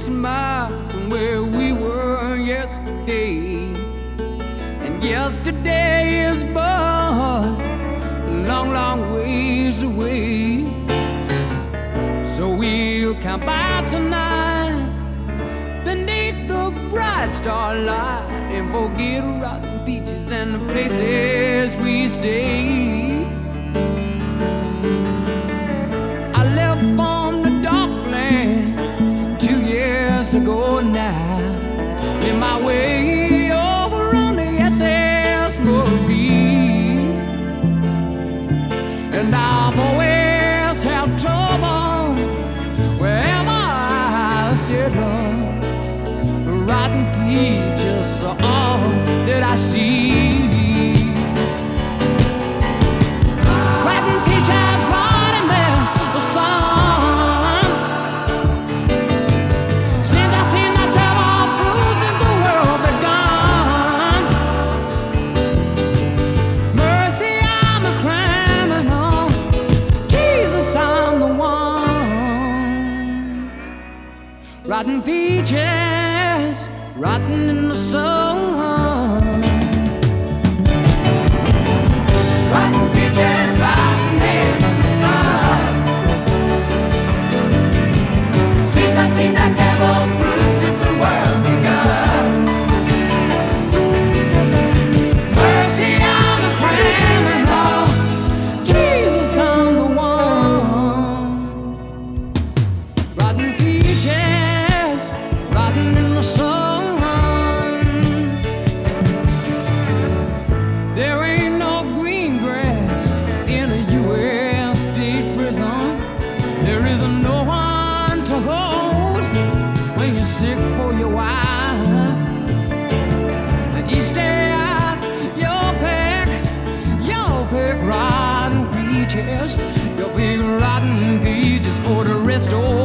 miles from where we were yesterday. And yesterday is but long, long ways away. So we'll camp out tonight beneath the bright starlight and forget rotten beaches and the places we stay. I left from the dark land 2 years ago now, in my way over on the SS Marie, and I've always had trouble wherever I set up. Rotten peaches are all that I see. Rotten peaches rotting in the sun. Since I seen the devil fruits in the world begun. Mercy, I'm a criminal. Jesus, I'm the one. Rotten peaches, rotten in the sun. Rotten peaches, rotten in the sun. Since I've seen that devil fruit since the world begun. Mercy, I'm a criminal. Jesus, I'm the one. Rotten peaches, rotten in the sun. Sick for your wife, and each day out you'll pick rotten peaches. You'll pick rotten peaches for the rest of